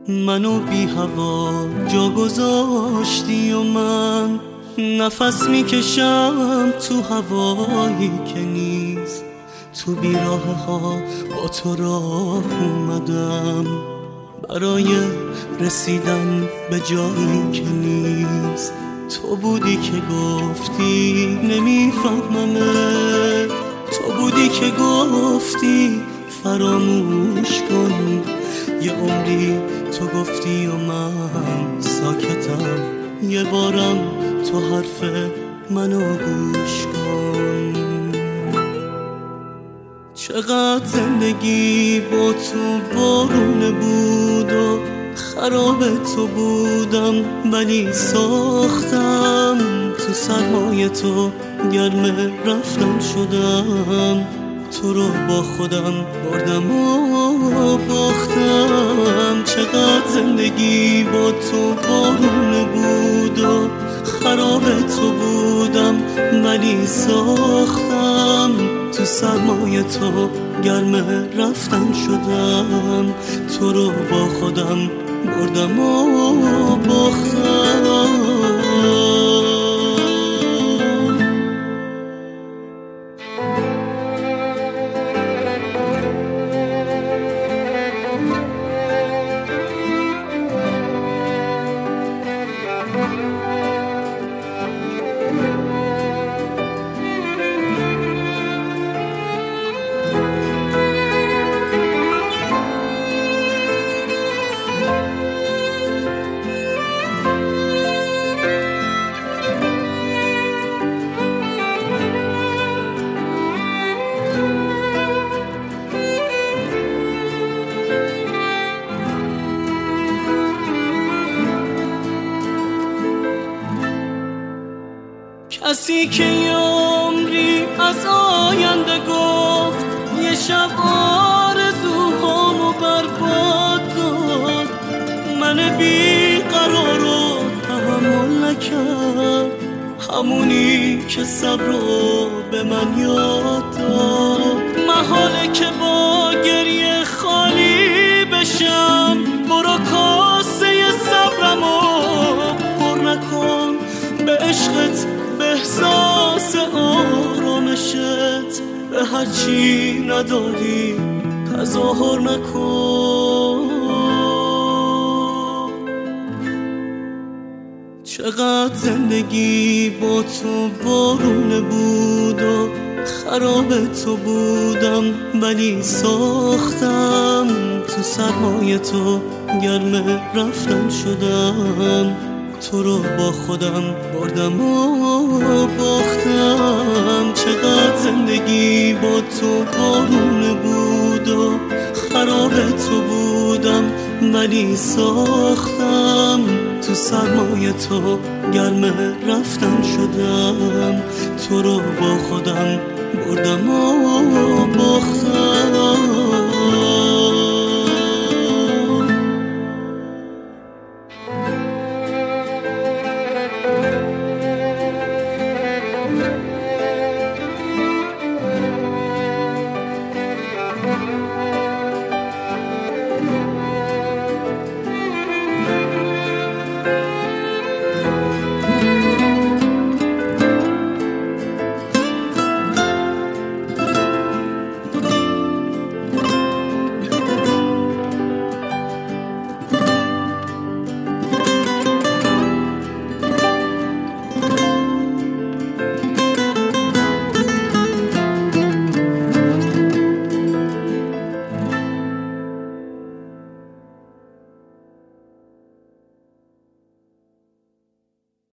منو بی هوا جا گذاشتی و من نفس میکشم تو هوایی که نیست. تو بیراه ها با تو راه اومدم برای رسیدن به جایی که نیست. تو بودی که گفتی نمیفهممه، تو بودی که گفتی فراموش کن. یه عمری تو گفتی و من ساکتم، یه بارم تو حرف منو گوش کن. چقدر زندگی با تو بارونه بود و خراب تو بودم، ولی ساختم تو سرمایه تو گرم رفتن شدم. تو رو با خودم بردم و باختم. چقدر زندگی با تو بارونه بود و خراب تو بودم، ولی ساختم تو سرمایه تو گرم رفتن شدم. تو رو با خودم بردم و باختم. کسی که یه عمری از آینده گفت، یه شب آرزوهامو برباد داد. من بیقرار رو تحمل نکرد، همونی که صبر رو به من یاد داد. محاله که با گریه خالی بشم، برو کاسه صبرمو پر نکن. به عشقت، به احساس آرامشت، به هرچی نداری تظاهر نکن. چقدر زندگی با تو بارونه بود و خراب تو بودم، ولی ساختم تو سرمایه تو گرم رفتن شدم. تو رو با خودم بردم و باختم. چقدر زندگی با تو بارونه بود و خراب تو بودم، ولی ساختم تو سرمایه تو گرم رفتن شدم. تو رو با خودم بردم و باختم.